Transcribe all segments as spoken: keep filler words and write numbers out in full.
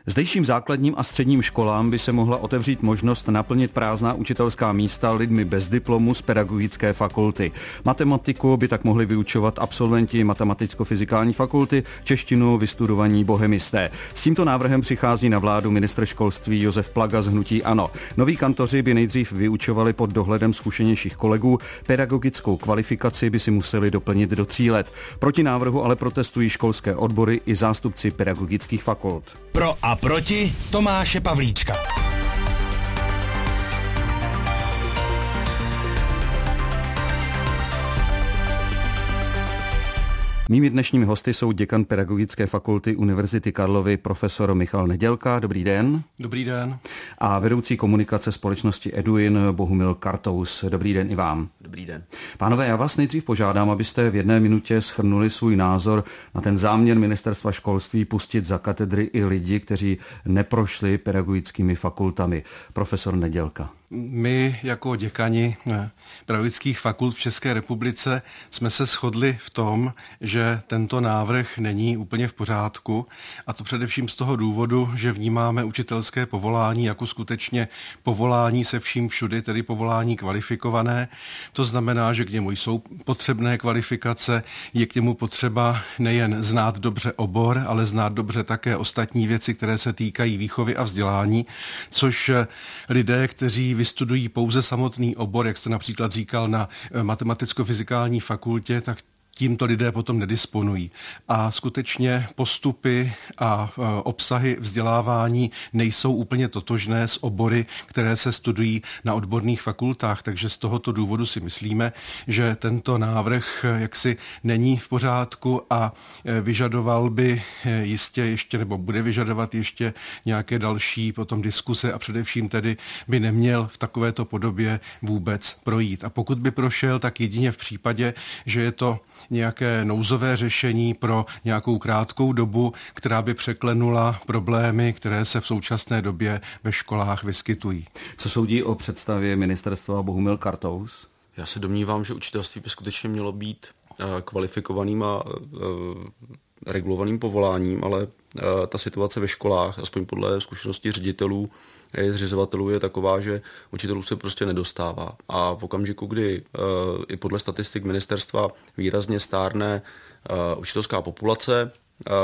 Zdejším základním a středním školám by se mohla otevřít možnost naplnit prázdná učitelská místa lidmi bez diplomu z pedagogické fakulty. Matematiku by tak mohli vyučovat absolventi matematicko-fyzikální fakulty, češtinu vystudovaní bohemisté. S tímto návrhem přichází na vládu ministr školství Josef Plaga z hnutí ANO. Noví kantoři by nejdřív vyučovali pod dohledem zkušenějších kolegů, pedagogickou kvalifikaci by si museli doplnit do tří let. Proti návrhu ale protestují školské odbory i zástupci pedagogických fakult. Pro a proti Tomáše Pavlíčka. Mými dnešními hosty jsou děkan Pedagogické fakulty Univerzity Karlovy profesor Michal Nedělka. Dobrý den. Dobrý den. A vedoucí komunikace společnosti Eduin Bohumil Kartous. Dobrý den i vám. Dobrý den. Pánové, já vás nejdřív požádám, abyste v jedné minutě shrnuli svůj názor na ten záměr ministerstva školství pustit za katedry i lidi, kteří neprošli pedagogickými fakultami. Profesor Nedělka. My jako děkani pedagogických fakult v České republice jsme se shodli v tom, že tento návrh není úplně v pořádku, a to především z toho důvodu, že vnímáme učitelské povolání jako skutečně povolání se vším všudy, tedy povolání kvalifikované. To znamená, že k němu jsou potřebné kvalifikace, je k němu potřeba nejen znát dobře obor, ale znát dobře také ostatní věci, které se týkají výchovy a vzdělání, což lidé, kteří vystudují pouze samotný obor, jak jste například říkal na matematicko-fyzikální fakultě, tak tímto lidé potom nedisponují. A skutečně postupy a obsahy vzdělávání nejsou úplně totožné s obory, které se studují na odborných fakultách, takže z tohoto důvodu si myslíme, že tento návrh jaksi není v pořádku a vyžadoval by jistě ještě, nebo bude vyžadovat ještě nějaké další potom diskuse a především tedy by neměl v takovéto podobě vůbec projít. A pokud by prošel, tak jedině v případě, že je to nějaké nouzové řešení pro nějakou krátkou dobu, která by překlenula problémy, které se v současné době ve školách vyskytují. Co soudí o představě ministerstva Bohumil Kartous? Já se domnívám, že učitelství by skutečně mělo být kvalifikovaným a regulovaným povoláním, ale ta situace ve školách, aspoň podle zkušeností ředitelů a zřizovatelů, je taková, že učitelů se prostě nedostává. A v okamžiku, kdy i podle statistik ministerstva výrazně stárne učitelská populace,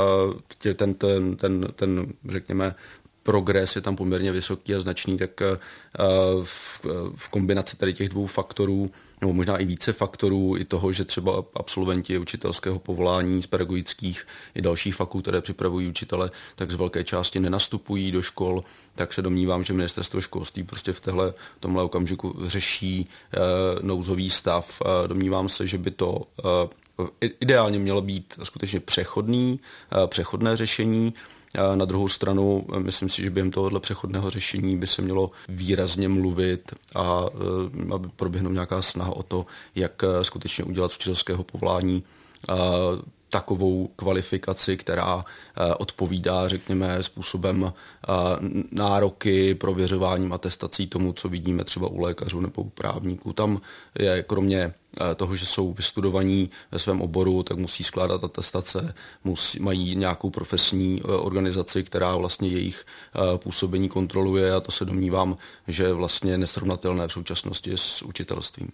ten, ten, ten, ten řekněme, progres je tam poměrně vysoký a značný, tak v, v kombinaci tady těch dvou faktorů, nebo možná i více faktorů, i toho, že třeba absolventi učitelského povolání z pedagogických i dalších fakult, které připravují učitele, tak z velké části nenastupují do škol, tak se domnívám, že ministerstvo školství prostě v téhle, tomhle okamžiku řeší eh, nouzový stav. Eh, domnívám se, že by to eh, ideálně mělo být skutečně přechodný, eh, přechodné řešení. Na druhou stranu, myslím si, že během tohoto přechodného řešení by se mělo výrazně mluvit a aby proběhnout nějaká snaha o to, jak skutečně udělat z učitelského povolání takovou kvalifikaci, která odpovídá, řekněme, způsobem nároky, prověřováním atestací tomu, co vidíme třeba u lékařů nebo u právníků. Tam je kromě toho, že jsou vystudovaní ve svém oboru, tak musí skládat atestace, musí, mají nějakou profesní organizaci, která vlastně jejich působení kontroluje, a to se domnívám, že je vlastně nesrovnatelné v současnosti s učitelstvím.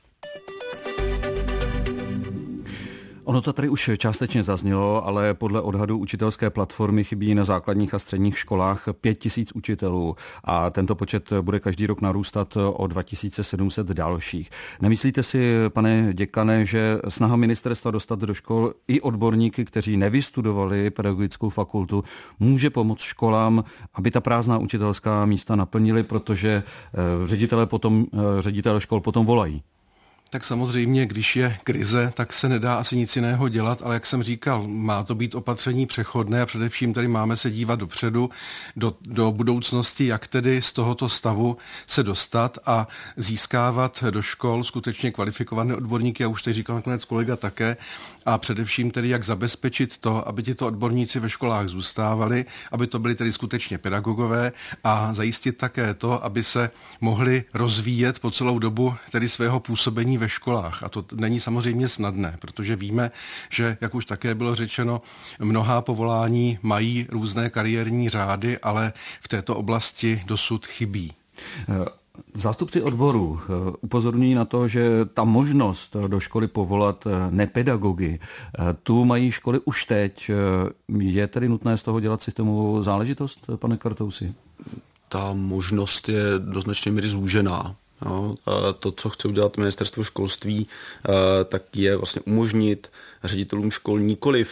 Ono to tady už částečně zaznělo, ale podle odhadu učitelské platformy chybí na základních a středních školách pět tisíc učitelů a tento počet bude každý rok narůstat o dva tisíce sedm set dalších. Nemyslíte si, pane děkane, že snaha ministerstva dostat do škol i odborníky, kteří nevystudovali pedagogickou fakultu, může pomoct školám, aby ta prázdná učitelská místa naplnili, protože ředitelé potom, ředitelé škol potom volají? Tak samozřejmě, když je krize, tak se nedá asi nic jiného dělat, ale jak jsem říkal, má to být opatření přechodné a především tady máme se dívat dopředu, do, do budoucnosti, jak tedy z tohoto stavu se dostat a získávat do škol skutečně kvalifikované odborníky, a už teď říkal nakonec kolega také, a především tedy jak zabezpečit to, aby tito odborníci ve školách zůstávali, aby to byli tedy skutečně pedagogové, a zajistit také to, aby se mohli rozvíjet po celou dobu tedy svého působení ve ve školách. A to není samozřejmě snadné, protože víme, že, jak už také bylo řečeno, mnohá povolání mají různé kariérní řády, ale v této oblasti dosud chybí. Zástupci odboru upozorňují na to, že ta možnost do školy povolat nepedagogy, tu mají školy už teď. Je tedy nutné z toho dělat systémovou záležitost, pane Kartousi? Ta možnost je do značné míry zúžená. No, to, co chce udělat ministerstvo školství, tak je vlastně umožnit ředitelům škol nikoliv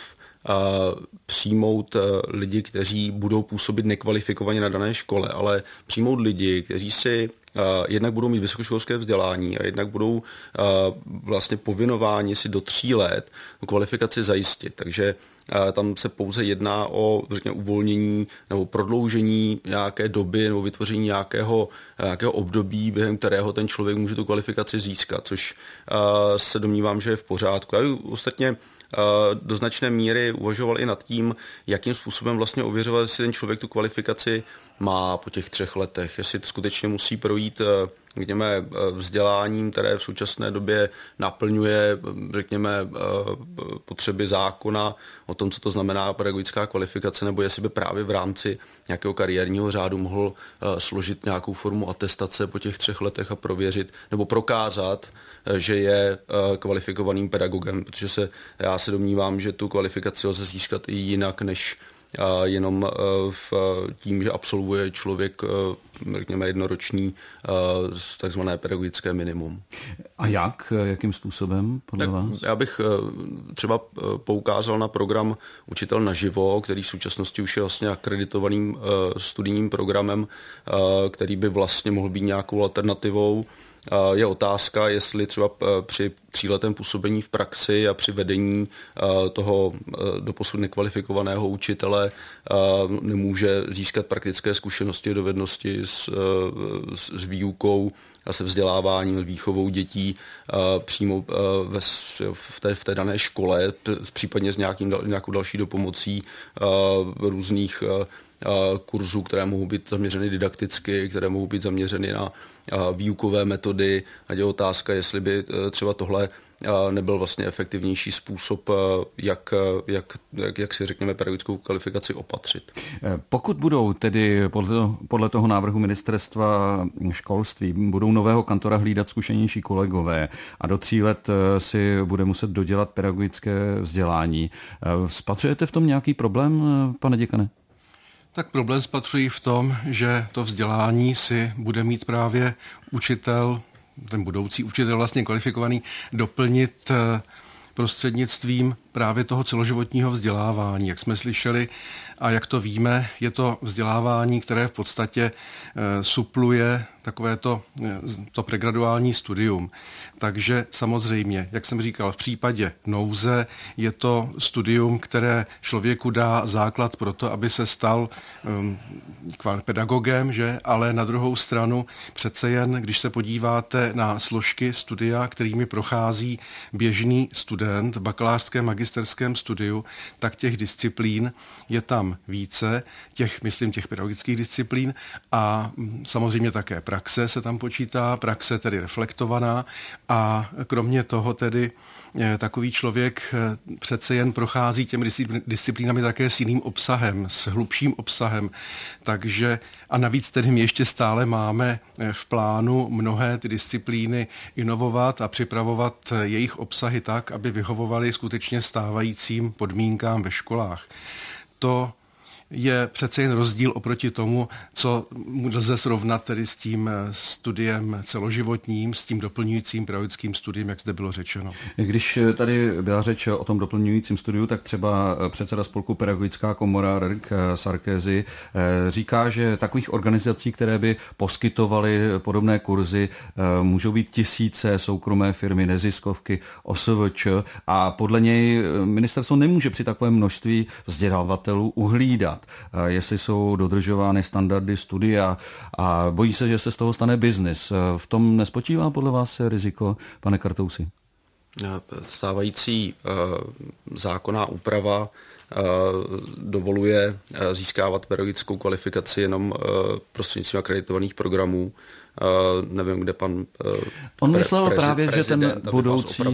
přijmout lidi, kteří budou působit nekvalifikovaně na dané škole, ale přijmout lidi, kteří si jednak budou mít vysokoškolské vzdělání a jednak budou vlastně povinováni si do tří let kvalifikaci zajistit. Takže tam se pouze jedná o, řekněme, uvolnění nebo prodloužení nějaké doby nebo vytvoření nějakého, nějakého období, během kterého ten člověk může tu kvalifikaci získat, což se domnívám, že je v pořádku. Já ostatně do značné míry uvažoval i nad tím, jakým způsobem vlastně ověřovat, jestli ten člověk tu kvalifikaci má po těch třech letech, jestli skutečně musí projít, řekněme, vzděláním, které v současné době naplňuje, řekněme, potřeby zákona o tom, co to znamená pedagogická kvalifikace, nebo jestli by právě v rámci nějakého kariérního řádu mohl složit nějakou formu atestace po těch třech letech a prověřit nebo prokázat, že je kvalifikovaným pedagogem, protože se, já se domnívám, že tu kvalifikaci lze získat i jinak, než jenom v tím, že absolvuje člověk, řekněme, jednoroční takzvané pedagogické minimum. A jak? Jakým způsobem podle tak vás? Já bych třeba poukázal na program Učitel naživo, který v současnosti už je vlastně akreditovaným studijním programem, který by vlastně mohl být nějakou alternativou. Je otázka, jestli třeba při tříletém působení v praxi a při vedení toho doposud nekvalifikovaného učitele nemůže získat praktické zkušenosti, dovednosti s, s výukou a se vzděláváním, s výchovou dětí přímo ve, v, té, v té dané škole, případně s nějakým, nějakou další dopomocí různých kurzů, které mohou být zaměřeny didakticky, které mohou být zaměřeny na výukové metody. A je otázka, jestli by třeba tohle nebyl vlastně efektivnější způsob, jak, jak, jak, jak si řekněme pedagogickou kvalifikaci opatřit. Pokud budou tedy podle, podle toho návrhu ministerstva školství, budou nového kantora hlídat zkušenější kolegové a do tří let si bude muset dodělat pedagogické vzdělání, spatřujete v tom nějaký problém, pane děkane? Tak problém spatřují v tom, že to vzdělání si bude mít právě učitel, ten budoucí učitel vlastně kvalifikovaný, doplnit prostřednictvím právě toho celoživotního vzdělávání. Jak jsme slyšeli a jak to víme, je to vzdělávání, které v podstatě e, supluje takové to, e, to pregraduální studium. Takže samozřejmě, jak jsem říkal, v případě nouze je to studium, které člověku dá základ pro to, aby se stal um, pedagogem, že? Ale na druhou stranu přece jen, když se podíváte na složky studia, kterými prochází běžný student v bakalářském magisterském studiu, tak těch disciplín je tam více, těch, myslím, těch pedagogických disciplín a samozřejmě také praxe se tam počítá, praxe tedy reflektovaná a kromě toho tedy takový člověk přece jen prochází těmi disciplínami také s jiným obsahem, s hlubším obsahem. Takže a navíc tedy my ještě stále máme v plánu mnohé ty disciplíny inovovat a připravovat jejich obsahy tak, aby vyhovovaly skutečně stávajícím podmínkám ve školách. To je přece jen rozdíl oproti tomu, co lze srovnat tedy s tím studiem celoživotním, s tím doplňujícím pedagogickým studiem, jak zde bylo řečeno. Když tady byla řeč o tom doplňujícím studiu, tak třeba předseda spolku Pedagogická komora Radek Sarkézy říká, že takových organizací, které by poskytovaly podobné kurzy, můžou být tisíce, soukromé firmy, neziskovky, O S V Č a podle něj ministerstvo nemůže při takovém množství vzdělávatelů uhlídat, jestli jsou dodržovány standardy studia a bojí se, že se z toho stane biznis. V tom nespočívá podle vás riziko, pane Kartousi? Stávající zákonná úprava dovoluje získávat pedagogickou kvalifikaci jenom prostřednictvím akreditovaných programů. nevím, kde pan On myslel pre, právě, že ten budoucí,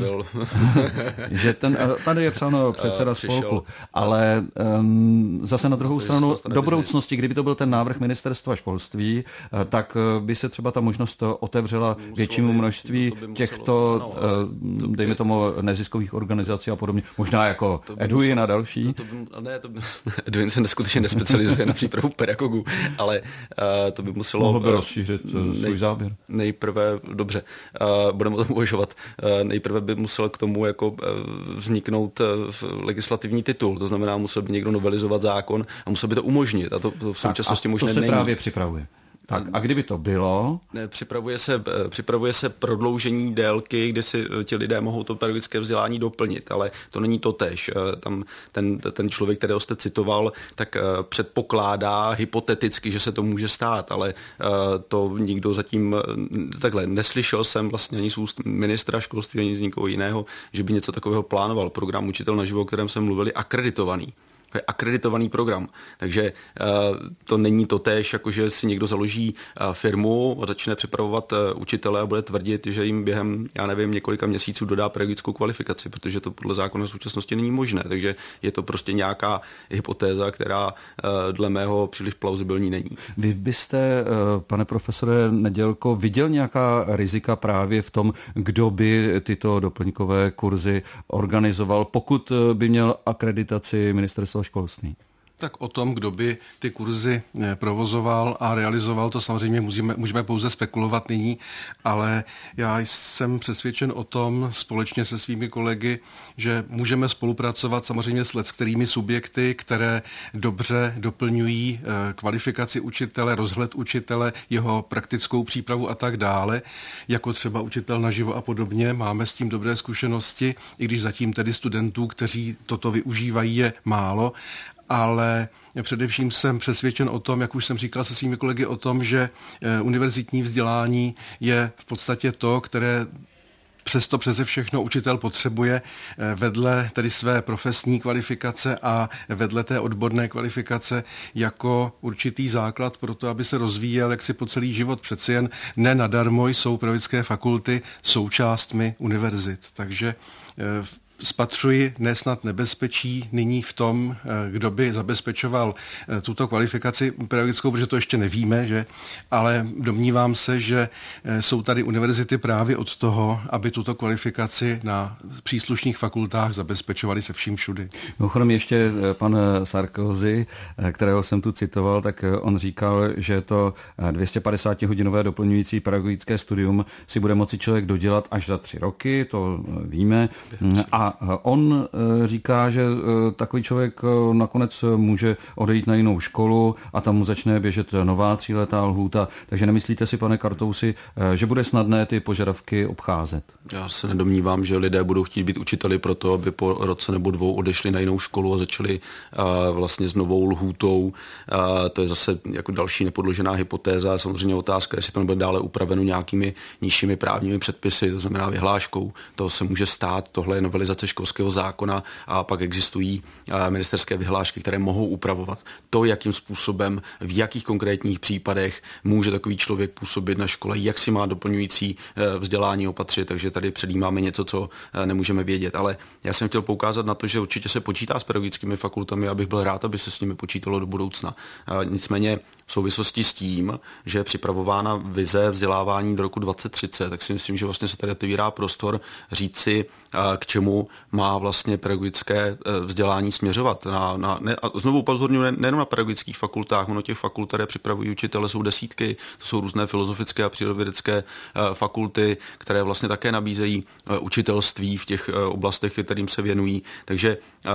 že ten, tady je psáno předseda spolku, ale um, zase na druhou stranu do budoucnosti, kdyby to byl ten návrh ministerstva školství, tak by se třeba ta možnost otevřela většímu množství těchto, dejme tomu, neziskových organizací a podobně, možná jako Eduin a další. To, to by, ne, to by, Eduin se neskutečně nespecializuje na přípravu pedagogů, ale uh, to by muselo... Mohl by rozšířit uh, svůj nej, záběr. Nejprve, dobře, uh, budeme o tom uvažovat, uh, nejprve by musel k tomu jako uh, vzniknout uh, legislativní titul, to znamená, musel by někdo novelizovat zákon a musel by to umožnit a to, to v současnosti možné není. To se právě připravuje. Tak a kdyby to bylo? Ne, připravuje se, připravuje se prodloužení délky, kdy si ti lidé mohou to pedagogické vzdělání doplnit, ale to není to též. Tam ten, ten člověk, kterého jste citoval, tak předpokládá hypoteticky, že se to může stát, ale to nikdo zatím takhle neslyšel jsem vlastně ani z úst ministra školství, ani z nikoho jiného, že by něco takového plánoval. Program Učitel naživo, o kterém jsme mluvili, akreditovaný. To je akreditovaný program, takže uh, to není to též, jako že si někdo založí uh, firmu a začne připravovat uh, učitele a bude tvrdit, že jim během, já nevím, několika měsíců dodá pedagogickou kvalifikaci, protože to podle zákona v současnosti není možné, takže je to prostě nějaká hypotéza, která uh, dle mého příliš plauzibilní není. Vy byste, uh, pane profesore Nedělko, viděl nějaká rizika právě v tom, kdo by tyto doplňkové kurzy organizoval, pokud by měl akreditaci ministerstva školství? Tak o tom, kdo by ty kurzy provozoval a realizoval, to samozřejmě můžeme, můžeme pouze spekulovat nyní, ale já jsem přesvědčen o tom společně se svými kolegy, že můžeme spolupracovat samozřejmě s leckterými subjekty, které dobře doplňují kvalifikaci učitele, rozhled učitele, jeho praktickou přípravu a tak dále, jako třeba Učitel naživo a podobně. Máme s tím dobré zkušenosti, i když zatím tedy studentů, kteří toto využívají, je málo. Ale především jsem přesvědčen o tom, jak už jsem říkal se svými kolegy, o tom, že univerzitní vzdělání je v podstatě to, které přesto přeze všechno učitel potřebuje vedle tedy své profesní kvalifikace a vedle té odborné kvalifikace jako určitý základ pro to, aby se rozvíjel jaksi po celý život. Přeci jen ne nadarmo jsou pedagogické fakulty součástmi univerzit. Takže spatřuji nesnad nebezpečí nyní v tom, kdo by zabezpečoval tuto kvalifikaci pedagogickou, protože to ještě nevíme, že? Ale domnívám se, že jsou tady univerzity právě od toho, aby tuto kvalifikaci na příslušných fakultách zabezpečovali se vším všudy. Mimochodem ještě pan Sarkozy, kterého jsem tu citoval, tak on říkal, že to dvě stě padesát hodinové doplňující pedagogické studium si bude moci člověk dodělat až za tři roky, to víme, a on říká, že takový člověk nakonec může odejít na jinou školu a tam mu začne běžet nová tříletá lhůta. Takže nemyslíte si, pane Kartousi, že bude snadné ty požadavky obcházet? Já se nedomnívám, že lidé budou chtít být učiteli proto, aby po roce nebo dvou odešli na jinou školu a začali vlastně s novou lhůtou. To je zase jako další nepodložená hypotéza. Samozřejmě otázka, jestli to nebude dále upraveno nějakými nižšími právními předpisy, to znamená vyhláškou. To se může stát, tohle je novelizace školského zákona a pak existují ministerské vyhlášky, které mohou upravovat to, jakým způsobem, v jakých konkrétních případech může takový člověk působit na škole, jak si má doplňující vzdělání opatřit, takže tady předjímáme něco, co nemůžeme vědět. Ale já jsem chtěl poukázat na to, že určitě se počítá s pedagogickými fakultami, abych byl rád, aby se s nimi počítalo do budoucna. Nicméně v souvislosti s tím, že je připravována vize vzdělávání do roku dvacet třicet, tak si myslím, že vlastně se tady otevírá prostor říci, k čemu má vlastně pedagogické vzdělání směřovat. Na, na, ne, a znovu upozorňuji, ne, nejenom na pedagogických fakultách, ono těch fakult, které připravují učitele, jsou desítky, to jsou různé filozofické a přírodovědecké fakulty, které vlastně také nabízejí učitelství v těch oblastech, kterým se věnují. Takže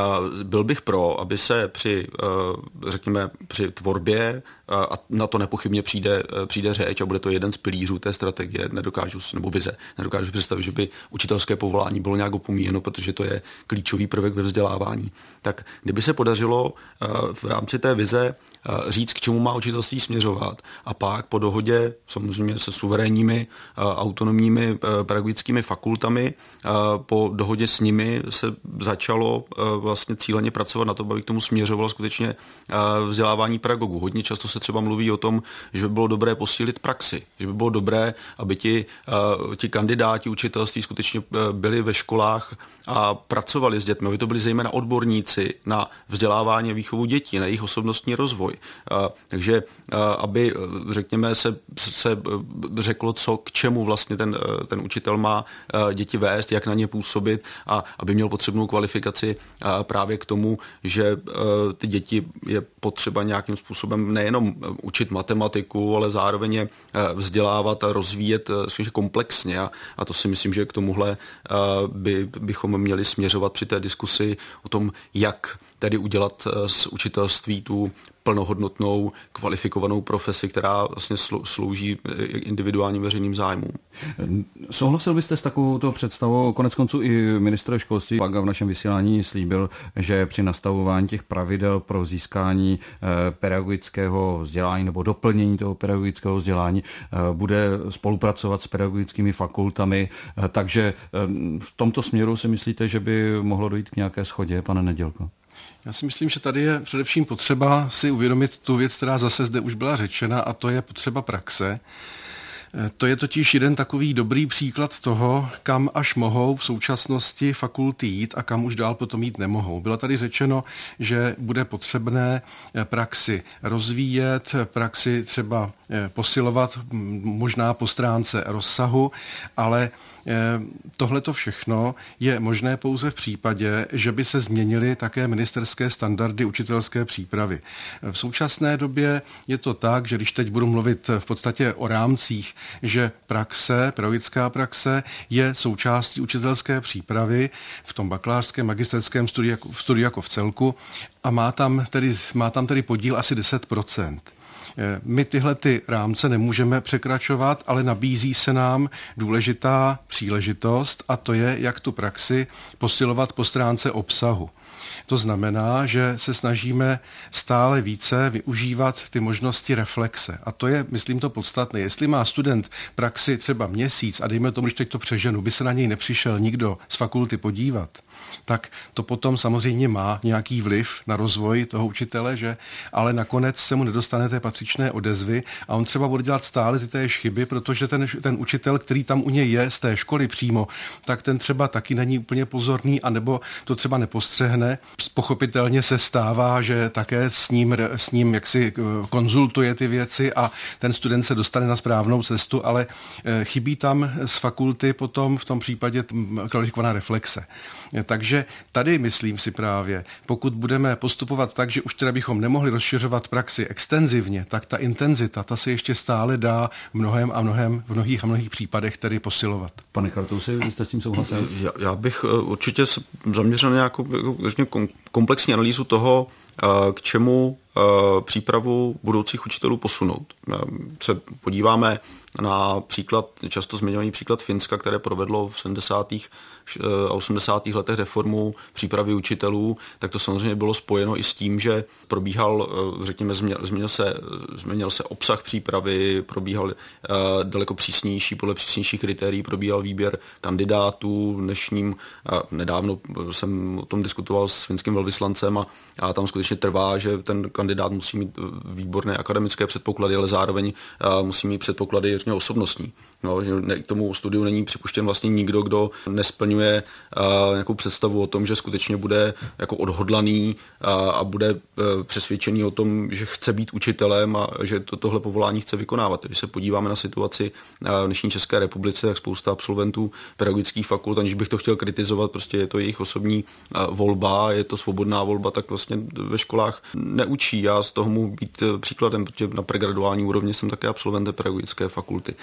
byl bych pro, aby se při, řekněme, při tvorbě, a na to nepochybně přijde, přijde řeč a bude to jeden z pilířů té strategie, nedokážu, nebo vize, nedokážu představit, že by učitelské povolání bylo nějak opomíjeno, protože to je klíčový prvek ve vzdělávání. Tak kdyby se podařilo v rámci té vize říct, k čemu má učitelství směřovat a pak po dohodě samozřejmě se suverénními autonomními pedagogickými fakultami, po dohodě s nimi se začalo vlastně cíleně pracovat na to, aby k tomu směřovalo skutečně vzdělávání pedagogů. Hodně často se třeba mluví o tom, že by bylo dobré posílit praxi, že by bylo dobré, aby ti, ti kandidáti učitelství skutečně byli ve školách a pracovali s dětmi, aby to byli zejména odborníci na vzdělávání a výchovu dětí, na jejich osobnostní rozvoj. Takže aby, řekněme, se, se řeklo, co k čemu vlastně ten, ten učitel má děti vést, jak na ně působit a aby měl potřebnou kvalifikaci právě k tomu, že ty děti je potřeba nějakým způsobem nejenom učit matematiku, ale zároveň je vzdělávat a rozvíjet komplexně. A, a to si myslím, že k tomuhle by, bychom měli směřovat při té diskusi o tom, jak tedy udělat z učitelství tu plnohodnotnou, kvalifikovanou profesi, která vlastně slouží individuálním veřejným zájmům. Souhlasil byste s takovouto představou? Konec konců i ministr školství pak v našem vysílání slíbil, že při nastavování těch pravidel pro získání pedagogického vzdělání nebo doplnění toho pedagogického vzdělání bude spolupracovat s pedagogickými fakultami. Takže v tomto směru si myslíte, že by mohlo dojít k nějaké shodě, pane Nedělko? Já si myslím, že tady je především potřeba si uvědomit tu věc, která zase zde už byla řečena, a to je potřeba praxe. To je totiž jeden takový dobrý příklad toho, kam až mohou v současnosti fakulty jít a kam už dál potom jít nemohou. Bylo tady řečeno, že bude potřebné praxi rozvíjet, praxi třeba posilovat, možná po stránce rozsahu, ale tohleto všechno je možné pouze v případě, že by se změnily také ministerské standardy učitelské přípravy. V současné době je to tak, že když teď budu mluvit v podstatě o rámcích, že praxe, pedagogická praxe je součástí učitelské přípravy v tom bakalářském, magisterském studiu jako, v studiu jako v celku a má tam tedy, má tam tedy podíl asi deset procent. My tyhle ty rámce nemůžeme překračovat, ale nabízí se nám důležitá příležitost a to je, jak tu praxi posilovat po stránce obsahu. To znamená, že se snažíme stále více využívat ty možnosti reflexe. A to je, myslím, to podstatné. Jestli má student praxi třeba měsíc a dejme tomu, když teď to přeženu, by se na něj nepřišel nikdo z fakulty podívat, tak to potom samozřejmě má nějaký vliv na rozvoj toho učitele, že? Ale nakonec se mu nedostane té patřičné odezvy a on třeba bude dělat stále ty též chyby, protože ten, ten učitel, který tam u něj je z té školy přímo, tak ten třeba taky není úplně pozorný, anebo to třeba nepostřehne. Pochopitelně se stává, že také s ním, s ním jaksi konzultuje ty věci a ten student se dostane na správnou cestu, ale chybí tam z fakulty potom v tom případě kvalifikovaná reflexe. Takže tady myslím si právě, pokud budeme postupovat tak, že už teda bychom nemohli rozšiřovat praxi extenzivně, tak ta intenzita, ta se ještě stále dá v mnohem a mnohem, v mnohých a mnohých případech tedy posilovat. Pane Kartousi, vy jste s tím souhlasil? Já, já bych určitě se zaměřil na nějakou jako, komplexní analýzu toho, k čemu přípravu budoucích učitelů posunout. Se podíváme na příklad, často zmiňovaný příklad Finska, které provedlo v sedmdesátých a osmdesátých letech reformu přípravy učitelů, tak to samozřejmě bylo spojeno i s tím, že probíhal, řekněme, změnil se, změnil se obsah přípravy, probíhal daleko přísnější, podle přísnějších kritérií probíhal výběr kandidátů. Dnešním, nedávno jsem o tom diskutoval s finským velvyslancem a, a tam skutečně trvá, že ten kandidát musí mít výborné akademické předpoklady, ale zároveň musí mít předpoklady osobnostní. No, že k tomu studiu není připuštěn vlastně nikdo, kdo nesplňuje uh, nějakou představu o tom, že skutečně bude jako odhodlaný uh, a bude uh, přesvědčený o tom, že chce být učitelem a že to, tohle povolání chce vykonávat. Když se podíváme na situaci uh, v dnešní České republice, tak spousta absolventů pedagogických fakult, aniž bych to chtěl kritizovat, prostě je to jejich osobní uh, volba, je to svobodná volba, tak vlastně ve školách neučí. Já z toho mohu být příkladem, protože na pregraduální úrovni jsem také absolventem pedagogické fakulty.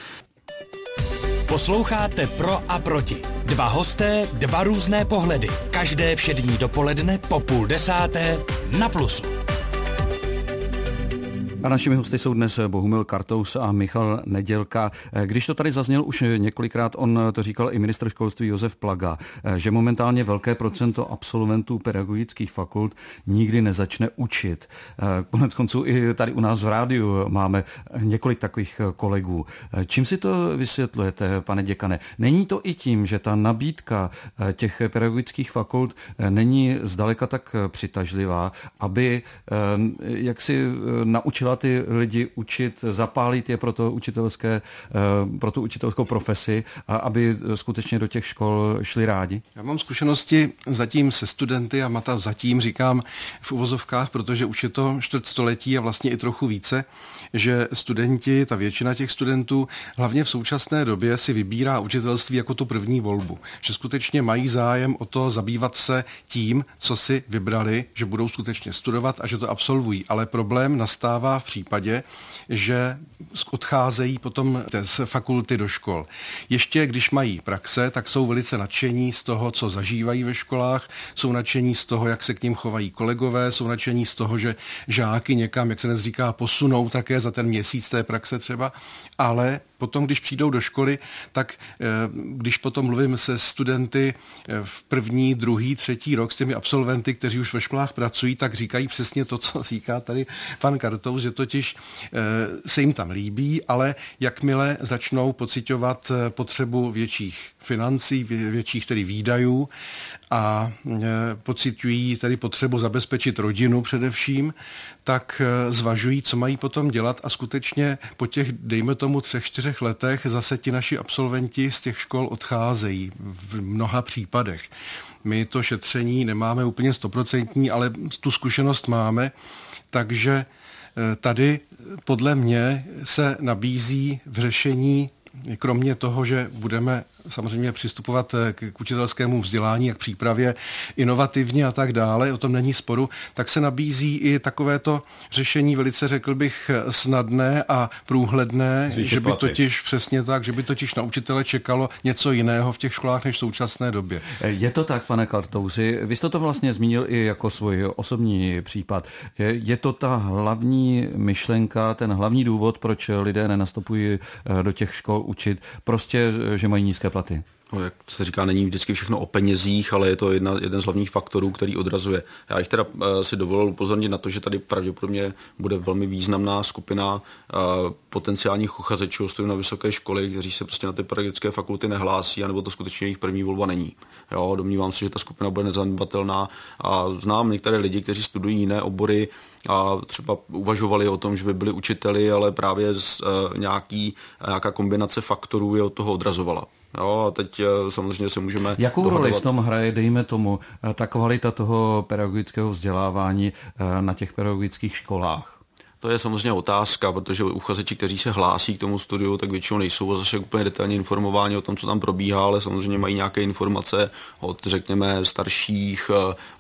Posloucháte Pro a proti. Dva hosté, dva různé pohledy. Každé všední dopoledne po půl desáté na Plusu. A našimi hosty jsou dnes Bohumil Kartous a Michal Nedělka. Když to tady zazněl už několikrát, on to říkal i ministr školství Josef Plaga, že momentálně velké procento absolventů pedagogických fakult nikdy nezačne učit. Konec konců i tady u nás v rádiu máme několik takových kolegů. Čím si to vysvětlujete, pane děkane? Není to i tím, že ta nabídka těch pedagogických fakult není zdaleka tak přitažlivá, aby jak si naučila ty lidi učit, zapálit je pro to učitelské, pro tu učitelskou profesi a aby skutečně do těch škol šli rádi? Já mám zkušenosti zatím se studenty a mata zatím říkám v uvozovkách, protože už je to čtvrtstoletí a vlastně i trochu více, že studenti, ta většina těch studentů, hlavně v současné době si vybírá učitelství jako tu první volbu. Že skutečně mají zájem o to zabývat se tím, co si vybrali, že budou skutečně studovat a že to absolvují. Ale problém nastává v případě, že odcházejí potom z fakulty do škol. Ještě když mají praxe, tak jsou velice nadšení z toho, co zažívají ve školách, jsou nadšení z toho, jak se k ním chovají kolegové, jsou nadšení z toho, že žáky někam, jak se dnes říká, posunou také za ten měsíc té praxe třeba, ale potom, když přijdou do školy, tak když potom mluvím se studenty v první, druhý, třetí rok s těmi absolventy, kteří už ve školách pracují, tak říkají přesně to, co říká tady pan Kartous, že totiž se jim tam líbí, ale jakmile začnou pociťovat potřebu větších financí, větších tedy výdajů a pociťují tedy potřebu zabezpečit rodinu především, tak zvažují, co mají potom dělat a skutečně po těch, dejme tomu, třech, čtyřech letech zase ti naši absolventi z těch škol odcházejí v mnoha případech. My to šetření nemáme úplně stoprocentní, ale tu zkušenost máme, takže tady podle mě se nabízí v řešení, kromě toho, že budeme samozřejmě přistupovat k učitelskému vzdělání a k přípravě inovativně a tak dále, o tom není sporu, tak se nabízí i takovéto řešení velice, řekl bych, snadné a průhledné, Zvýšit že by platy. totiž přesně tak, že by totiž na učitele čekalo něco jiného v těch školách než v současné době. Je to tak, pane Kartousi, vy jste to vlastně zmínil i jako svůj osobní případ. Je, je to ta hlavní myšlenka, ten hlavní důvod, proč lidé nenastupují do těch škol učit, prostě, že mají nízké platy? No, jak se říká, není vždycky všechno o penězích, ale je to jedna, jeden z hlavních faktorů, který odrazuje. Já bych teda uh, si dovolil upozornit na to, že tady pravděpodobně bude velmi významná skupina uh, potenciálních uchazečů na vysoké školy, kteří se prostě na ty pedagogické fakulty nehlásí, anebo to skutečně jejich první volba není. Jo, domnívám se, že ta skupina bude nezanedbatelná a znám některé lidi, kteří studují jiné obory a třeba uvažovali o tom, že by byli učiteli, ale právě z, uh, nějaký, nějaká kombinace faktorů je od toho odrazovala. Jo, a teď samozřejmě se můžeme Jakou dohadovat. roli v tom hraje, dejme tomu, ta kvalita toho pedagogického vzdělávání na těch pedagogických školách? To je samozřejmě otázka, protože uchazeči, kteří se hlásí k tomu studiu, tak většinou nejsou zase úplně detailně informováni o tom, co tam probíhá, ale samozřejmě mají nějaké informace od, řekněme, starších,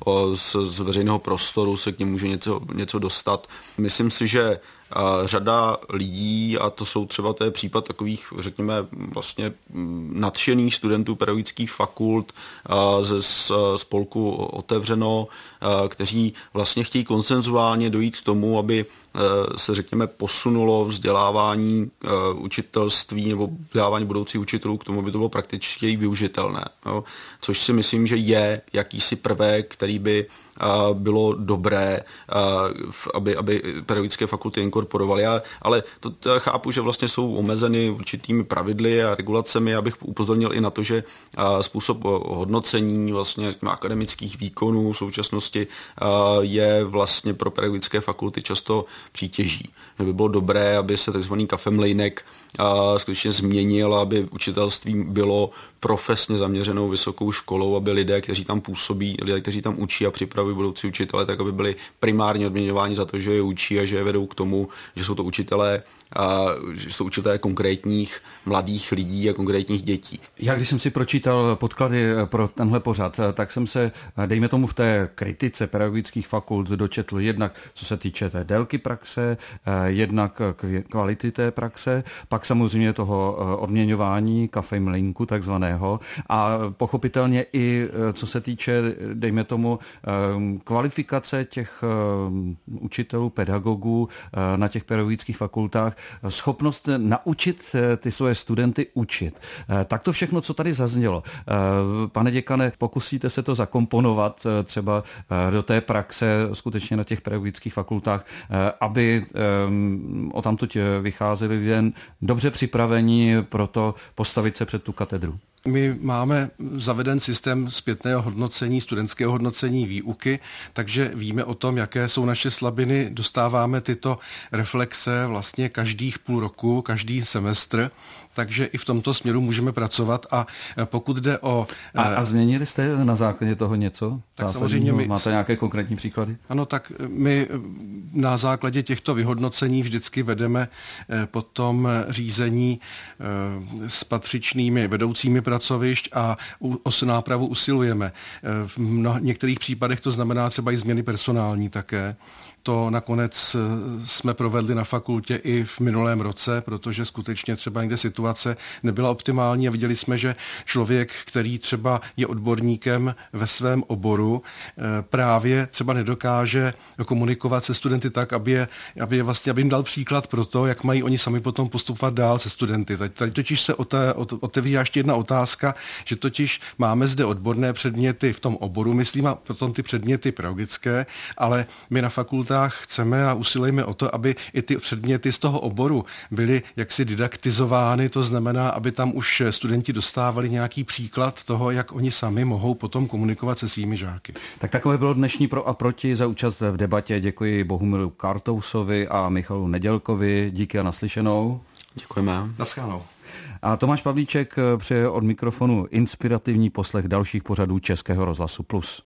z, z veřejného prostoru se k němu může něco, něco dostat. Myslím si, že a řada lidí, a to jsou třeba to je případ takových, řekněme, vlastně nadšených studentů pedagogických fakult ze spolku Otevřeno, kteří vlastně chtějí konsenzuálně dojít k tomu, aby se, řekněme, posunulo vzdělávání učitelství nebo vzdělávání budoucích učitelů k tomu, aby to bylo prakticky využitelné. Jo? Což si myslím, že je jakýsi prvek, který by bylo dobré, aby, aby pedagogické fakulty inkorporovaly. Ale to, to chápu, že vlastně jsou omezeny určitými pravidly a regulacemi. Já bych upozornil i na to, že způsob hodnocení vlastně akademických výkonů v současnosti je vlastně pro pedagogické fakulty často přítěží. Že by bylo dobré, aby se takzvaný kafemlejnek skutečně změnil, aby učitelství bylo profesně zaměřenou vysokou školou, aby lidé, kteří tam působí, lidé, kteří tam učí a připravují budoucí učitele, tak aby byli primárně odměňováni za to, že je učí a že je vedou k tomu, že jsou to učitelé, a že jsou učitelé konkrétních mladých lidí a konkrétních dětí. Já když jsem si pročítal podklady pro tenhle pořad, tak jsem se, dejme tomu, v té kritice pedagogických fakult dočetl jednak, co se týče té délky praxe, jednak kvality té praxe, pak samozřejmě toho odměňování kafemlinku takzvaného, jiného a pochopitelně i co se týče, dejme tomu, kvalifikace těch učitelů, pedagogů na těch pedagogických fakultách, schopnost naučit ty svoje studenty učit. Tak to všechno, co tady zaznělo. Pane děkane, pokusíte se to zakomponovat třeba do té praxe skutečně na těch pedagogických fakultách, aby o tamtud vycházeli lidé dobře připravení pro to postavit se před tu katedru? My máme zaveden systém zpětného hodnocení, studentského hodnocení výuky, takže víme o tom, jaké jsou naše slabiny, dostáváme tyto reflexe vlastně každých půl roku, každý semestr, takže i v tomto směru můžeme pracovat a pokud jde o... A, a změnili jste na základě toho něco? Tak samozřejmě my, máte nějaké konkrétní příklady? Ano, tak my na základě těchto vyhodnocení vždycky vedeme potom řízení s patřičnými vedoucími pracovišť a o nápravu usilujeme. V některých případech to znamená třeba i změny personální také. To nakonec jsme provedli na fakultě i v minulém roce, protože skutečně třeba někde situace nebyla optimální a viděli jsme, že člověk, který třeba je odborníkem ve svém oboru, právě třeba nedokáže komunikovat se studenty tak, aby, je, aby, je vlastně, aby jim dal příklad pro to, jak mají oni sami potom postupovat dál se studenty. Tady totiž se otevírá ještě jedna otázka, že totiž máme zde odborné předměty v tom oboru, myslím, a potom ty předměty pedagogické, ale my na fakultě chceme a usilujeme o to, aby i ty předměty z toho oboru byly jaksi didaktizovány, to znamená, aby tam už studenti dostávali nějaký příklad toho, jak oni sami mohou potom komunikovat se svými žáky. Tak takové bylo dnešní pro a proti. Za účast v debatě děkuji Bohumilu Kartousovi a Michalu Nedělkovi. Díky a naslyšenou. Děkujeme. Naschledanou. A Tomáš Pavlíček přeje od mikrofonu inspirativní poslech dalších pořadů Českého rozhlasu Plus.